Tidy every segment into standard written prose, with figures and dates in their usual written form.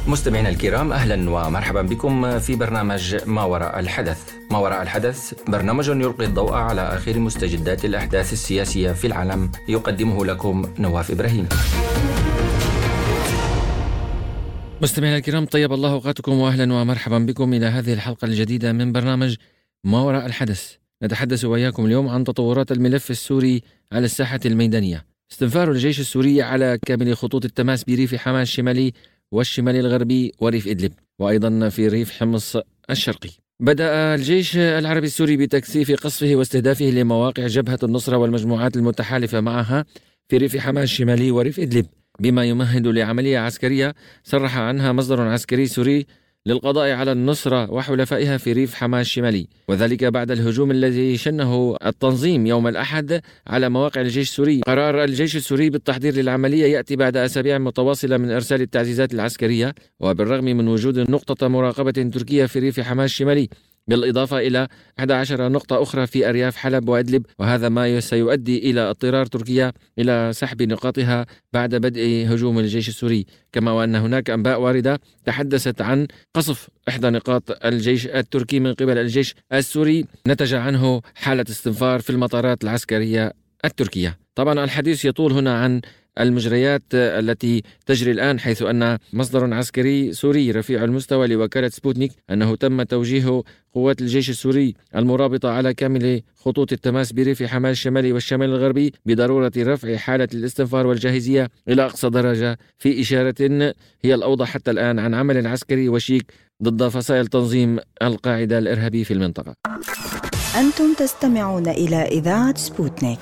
مستمعينا الكرام، أهلا ومرحبا بكم في برنامج ما وراء الحدث. ما وراء الحدث برنامج يلقي الضوء على آخر مستجدات الأحداث السياسية في العالم، يقدمه لكم نواف إبراهيم. مستمعينا الكرام، طيب الله أوقاتكم وأهلا ومرحبا بكم إلى هذه الحلقة الجديدة من برنامج ما وراء الحدث. نتحدث وإياكم اليوم عن تطورات الملف السوري على الساحة الميدانية. استنفار الجيش السوري على كامل خطوط التماس بريف حماة الشمالي والشمالي الغربي وريف إدلب، وأيضا في ريف حمص الشرقي. بدأ الجيش العربي السوري بتكثيف قصفه واستهدافه لمواقع جبهة النصرة والمجموعات المتحالفة معها في ريف حماة الشمالي وريف إدلب، بما يمهد لعملية عسكرية صرح عنها مصدر عسكري سوري للقضاء على النصرة وحلفائها في ريف حماة الشمالي، وذلك بعد الهجوم الذي شنه التنظيم يوم الأحد على مواقع الجيش السوري. قرار الجيش السوري بالتحضير للعملية يأتي بعد أسابيع متواصلة من إرسال التعزيزات العسكرية، وبالرغم من وجود نقطة مراقبة تركية في ريف حماة الشمالي، بالإضافة إلى 11 نقطة أخرى في أرياف حلب وإدلب، وهذا ما سيؤدي إلى اضطرار تركيا إلى سحب نقاطها بعد بدء هجوم الجيش السوري. كما وأن هناك أنباء واردة تحدثت عن قصف إحدى نقاط الجيش التركي من قبل الجيش السوري، نتج عنه حالة استنفار في المطارات العسكرية التركية. طبعا الحديث يطول هنا عن المجريات التي تجري الآن، حيث أن مصدر عسكري سوري رفيع المستوى لوكالة سبوتنيك أنه تم توجيه قوات الجيش السوري المرابطة على كامل خطوط التماس بريف حماة الشمالي والشمال الغربي بضرورة رفع حالة الاستنفار والجاهزية إلى أقصى درجة، في إشارة هي الأوضح حتى الآن عن عمل عسكري وشيك ضد فصائل تنظيم القاعدة الإرهابي في المنطقة. أنتم تستمعون إلى إذاعة سبوتنيك.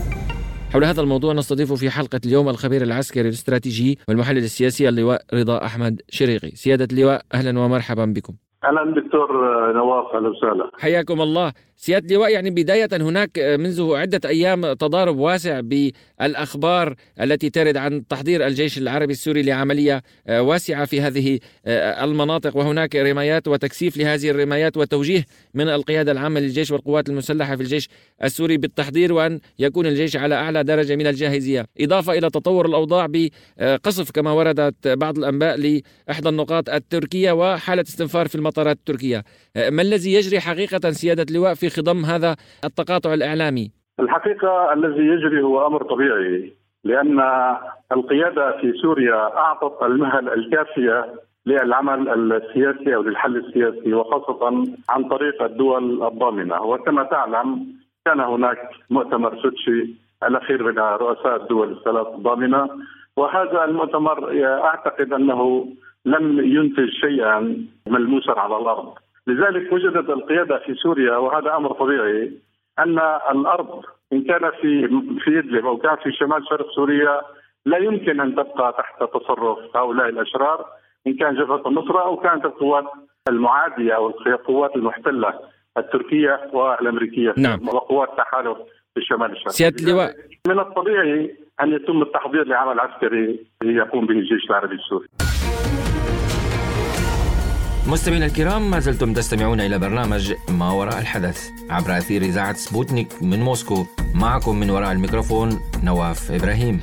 حول هذا الموضوع نستضيف في حلقة اليوم الخبير العسكري الاستراتيجي والمحلل السياسي اللواء رضا أحمد شريقي. سيادة اللواء، أهلا ومرحبا بكم. أهلا دكتور نواف، أهلا وسهلا. حياكم الله. سيادة اللواء، يعني بداية هناك منذ عدة أيام تضارب واسع بالأخبار التي ترد عن تحضير الجيش العربي السوري لعملية واسعة في هذه المناطق، وهناك رمايات وتكثيف لهذه الرمايات وتوجيه من القيادة العامة للجيش والقوات المسلحة في الجيش السوري بالتحضير وأن يكون الجيش على أعلى درجة من الجاهزية، إضافة إلى تطور الأوضاع بقصف كما وردت بعض الأنباء لإحدى النقاط التركية وحالة استنفار في المطارات التركية. ما الذي يجري حقيقة سيادة اللواء في خضم هذا التقاطع الإعلامي؟ الحقيقة الذي يجري هو أمر طبيعي، لأن القيادة في سوريا أعطت المهل الكافية للعمل السياسي أو للحل السياسي، وخاصة عن طريق الدول الضامنة. وكما تعلم كان هناك مؤتمر سوتشي الأخير بين رؤساء الدول الثلاث الضامنة، وهذا المؤتمر أعتقد أنه لم ينتج شيئا ملموسا على الأرض. لذلك وجدت القيادة في سوريا، وهذا أمر طبيعي، أن الأرض إن كان في إدلب أو كان في شمال شرق سوريا لا يمكن أن تبقى تحت تصرف هؤلاء الأشرار، إن كان جبهة النصرة أو كانت القوات المعادية أو القوات المحتلة التركية والأمريكية. نعم. وقوات تحالف في الشمال الشرقي. سيادة اللواء، من الطبيعي أن يتم التحضير لعمل عسكري يقوم به الجيش العربي السوري. مستمعينا الكرام، ما زلتم تستمعون إلى برنامج ما وراء الحدث عبر أثير إذاعة سبوتنيك من موسكو. معكم من وراء الميكروفون نواف إبراهيم.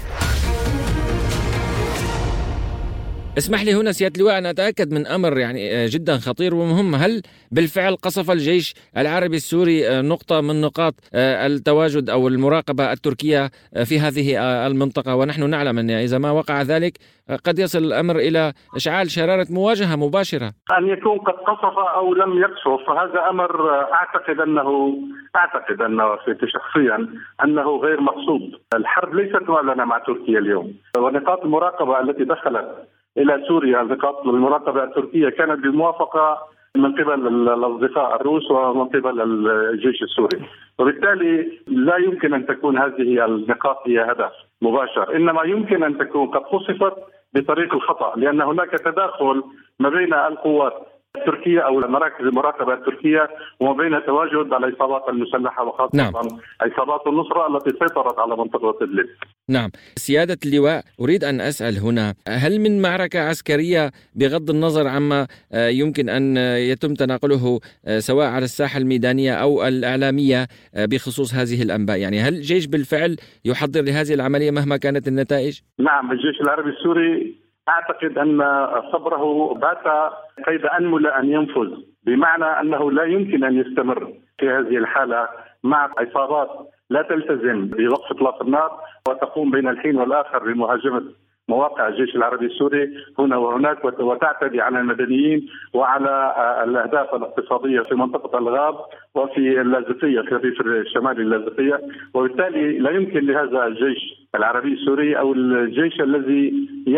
اسمح لي هنا سيادة اللواء أن أتأكد من أمر يعني جدا خطير ومهم. هل بالفعل قصف الجيش العربي السوري نقطة من نقاط التواجد أو المراقبة التركية في هذه المنطقة؟ ونحن نعلم أن إذا ما وقع ذلك قد يصل الأمر إلى إشعال شرارة مواجهة مباشرة. أن يكون قد قصف أو لم يقصف، فهذا أمر أعتقد أنه شخصيا أنه غير مقصود. الحرب ليست معلنة مع تركيا اليوم، ونقاط المراقبة التي دخلت إلى سوريا، نقاط المراقبة التركية كانت بالموافقة من قبل الأصدقاء الروس ومن قبل الجيش السوري، وبالتالي لا يمكن أن تكون هذه النقاط هي هدف مباشر، إنما يمكن أن تكون قد قصفت بطريق الخطأ، لأن هناك تداخل ما بين القوات التركية أو مراكز المراقبة التركية وما بين تواجد العصابات المسلحة وخاصة نعم. عصابات النصرة التي سيطرت على منطقة إدلب. نعم. سيادة اللواء، أريد أن أسأل هنا، هل من معركة عسكرية بغض النظر عما يمكن أن يتم تناقله سواء على الساحة الميدانية أو الإعلامية بخصوص هذه الأنباء؟ يعني هل الجيش بالفعل يحضر لهذه العملية مهما كانت النتائج؟ نعم، الجيش العربي السوري أعتقد أن صبره بات قيد أنمل أن ينفذ، بمعنى أنه لا يمكن أن يستمر في هذه الحالة مع عصابات لا تلتزم بوقف إطلاق النار وتقوم بين الحين والآخر بمهاجمة مواقع الجيش العربي السوري هنا وهناك وتعتدي على المدنيين وعلى الأهداف الاقتصادية في منطقة الغاب وفي اللاذقية في الريف الشمالي اللاذقية. وبالتالي لا يمكن لهذا الجيش العربي السوري أو الجيش الذي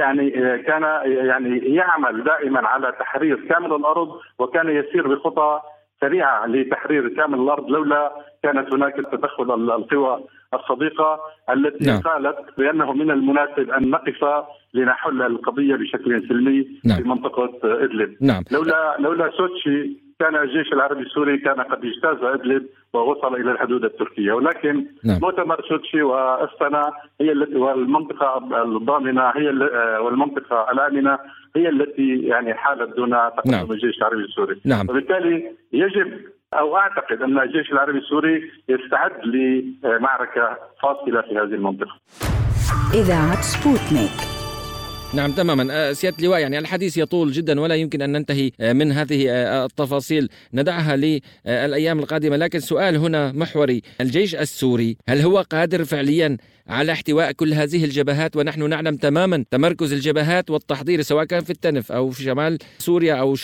كان يعمل دائما على تحرير كامل الأرض وكان يسير بخطى سريعة لتحرير كامل الأرض لولا كانت هناك تدخل القوى الصديقة التي قالت بأنه من المناسب أن نقف لنحل القضية بشكل سلمي في منطقة إدلب. لولا سوتشي كان الجيش العربي السوري كان قد اجتاز إدلب ووصل إلى الحدود التركية، ولكن مؤتمر سوتشي وأستنا هي التي والمنطقة الضامنة والمنطقة الآمنة هي التي حالت دون تقدم الجيش العربي السوري. وبالتالي يجب أو أعتقد أن الجيش العربي السوري يستعد لمعركة فاصلة في هذه المنطقة. إذاعة سبوتنيك. نعم تماما سيادة اللواء، الحديث يطول جدا ولا يمكن أن ننتهي من هذه التفاصيل، ندعها للأيام القادمة. لكن سؤال هنا محوري، الجيش السوري هل هو قادر فعليا على احتواء كل هذه الجبهات؟ ونحن نعلم تماما تمركز الجبهات والتحضير سواء كان في التنف أو في شمال سوريا أو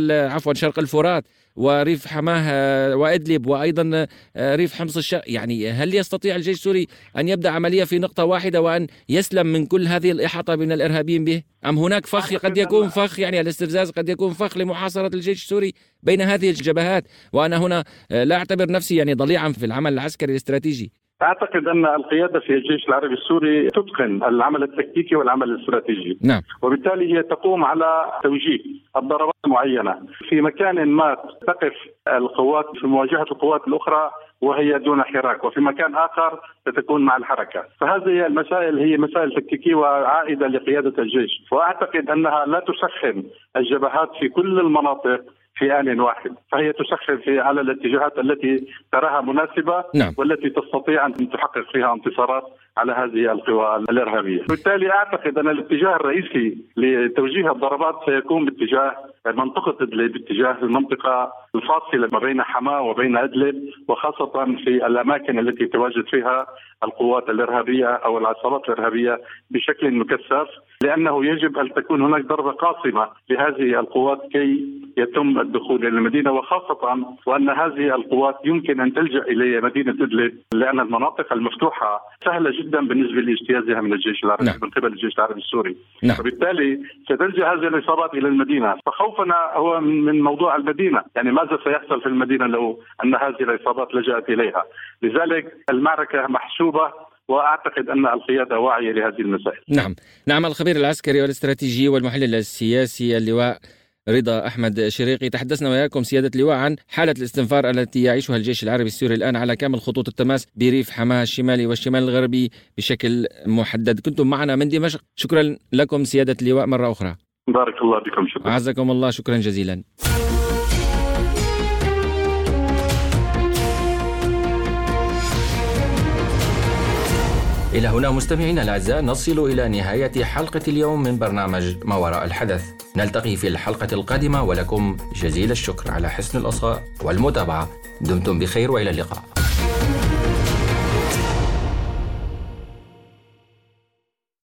شرق الفرات وريف حماه وإدلب وأيضا ريف حمص الشرق. هل يستطيع الجيش السوري أن يبدأ عملية في نقطة واحدة وأن يسلم من كل هذه الإحاطة من الإرهابيين به؟ أم هناك فخ قد يكون فخ الاستفزاز قد يكون فخ لمحاصرة الجيش السوري بين هذه الجبهات؟ وأنا هنا لا أعتبر نفسي ضليعا في العمل العسكري الاستراتيجي. أعتقد أن القيادة في الجيش العربي السوري تتقن العمل التكتيكي والعمل الاستراتيجي. وبالتالي هي تقوم على توجيه الضربات معينة في مكان ما تقف القوات في مواجهة القوات الأخرى وهي دون حراك، وفي مكان آخر ستكون مع الحركة. فهذه المسائل هي مسائل تكتيكية وعائدة لقيادة الجيش، وأعتقد أنها لا تسخن الجبهات في كل المناطق في آن واحد، فهي تسخن على الاتجاهات التي تراها مناسبة والتي تستطيع أن تحقق فيها انتصارات على هذه القوى الإرهابية. بالتالي أعتقد أن الاتجاه الرئيسي لتوجيه الضربات سيكون باتجاه منطقة إدلب، باتجاه المنطقة الفاصلة ما بين حماة وبين إدلب، وخاصة في الأماكن التي تواجد فيها القوات الإرهابية أو العصابات الإرهابية بشكل مكثف، لأنه يجب أن تكون هناك ضربة قاصمة لهذه القوات كي يتم الدخول إلى المدينة، وخاصة وأن هذه القوات يمكن أن تلجأ إلى مدينة إدلب لأن المناطق المفتوحة سهلة جدا بالنسبة لاجتيازها من الجيش العربي من قبل الجيش العربي السوري. وبالتالي ستلجأ هذه العصابات إلى المدينة، فخوفنا هو من موضوع المدينة، ماذا سيحصل في المدينة لو أن هذه العصابات لجأت إليها. لذلك المعركة محسوبة، وأعتقد أن القيادة واعية لهذه المسائل. نعم الخبير العسكري والاستراتيجي والمحلل السياسي اللواء رضا أحمد شريقي، تحدثنا وياكم سيادة اللواء عن حالة الاستنفار التي يعيشها الجيش العربي السوري الآن على كامل خطوط التماس بريف حماه الشمالي والشمال الغربي بشكل محدد. كنتم معنا من دمشق، شكرا لكم سيادة اللواء مرة أخرى. بارك الله بكم، شكرا. أعزكم الله، شكرا جزيلا. إلى هنا مستمعينا الأعزاء نصل إلى نهاية حلقة اليوم من برنامج ما وراء الحدث. نلتقي في الحلقة القادمة ولكم جزيل الشكر على حسن الإصغاء والمتابعة. دمتم بخير وإلى اللقاء.